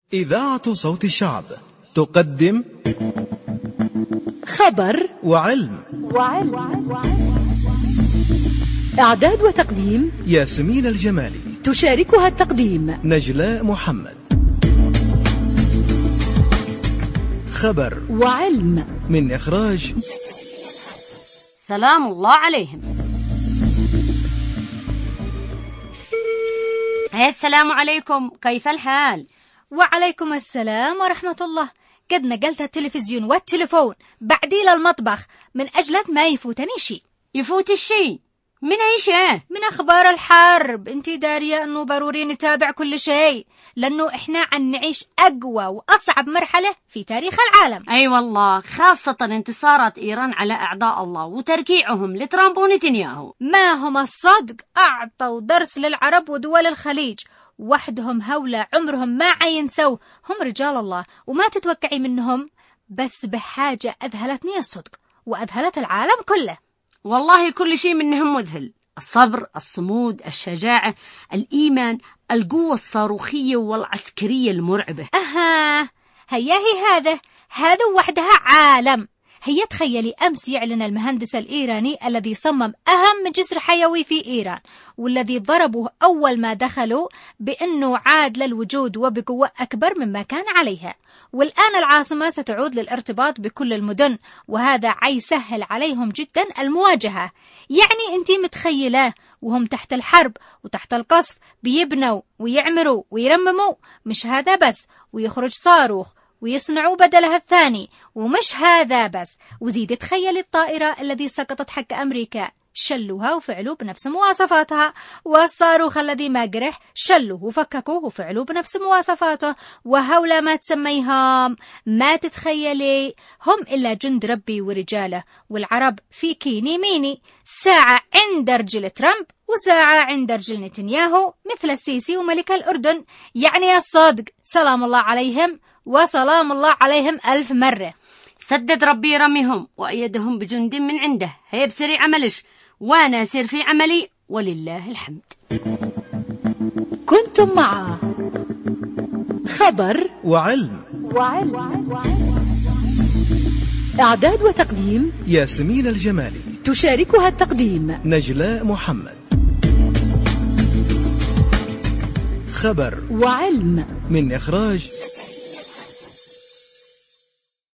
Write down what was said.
إذاعة صوت الشعب تقدم خبر وعلم. إعداد وتقديم ياسمين الجمالي، تشاركها التقديم نجلاء محمد. خبر وعلم من إخراج سلام الله عليهم. السلام عليكم، كيف الحال؟ وعليكم السلام ورحمة الله. قد نقلت التلفزيون والتلفون بعدي للمطبخ من أجل ما يفوتني شيء. يفوت الشيء من أي شيء؟ من أخبار الحرب. انتي دارية أنه ضروري نتابع كل شيء، لأنه إحنا عن نعيش أقوى وأصعب مرحلة في تاريخ العالم. أي والله، خاصة انتصارات إيران على أعداء الله وتركيعهم لترامب ونتنياهو. ما هم الصدق أعطوا درس للعرب ودول الخليج، وحدهم هولة عمرهم ما عينسوا. هم رجال الله وما تتوقعي منهم، بس بحاجة أذهلتني الصدق وأذهلت العالم كله. والله كل شيء منهم مذهل، الصبر، الصمود، الشجاعة، الإيمان، القوة الصاروخية والعسكرية المرعبة. هياهي هذا وحدها عالم. هي تخيلي أمس يعلن المهندس الإيراني الذي صمم أهم جسر حيوي في إيران، والذي ضربوه أول ما دخلوا، بأنه عاد للوجود وبقوة أكبر مما كان عليها، والآن العاصمة ستعود للارتباط بكل المدن، وهذا يسهل عليهم جدا المواجهة. يعني أنتي متخيلة وهم تحت الحرب وتحت القصف بيبنوا ويعمروا ويرمموا، مش هذا بس، ويخرج صاروخ ويصنعوا بدلها الثاني، ومش هذا بس، وزيد تخيل الطائرة الذي سقطت حق أمريكا شلوها وفعلوا بنفس مواصفاتها، والصاروخ الذي ما قرح شلوه وفككوه وفعلوا بنفس مواصفاته، وهولا ما تسميهم ما تتخيلي هم إلا جند ربي ورجاله. والعرب في كيني ميني، ساعة عند رجل ترامب وساعة عند رجل نتنياهو، مثل السيسي وملك الأردن. يعني الصادق سلام الله عليهم وسلام الله عليهم ألف مرة. سدد ربي رميهم وأيدهم بجند من عنده. هي بسري عملش وانا سير في عملي ولله الحمد. كنتم مع خبر وعلم. إعداد وتقديم ياسمين الجمالي، تشاركها التقديم نجلاء محمد. خبر وعلم من إخراج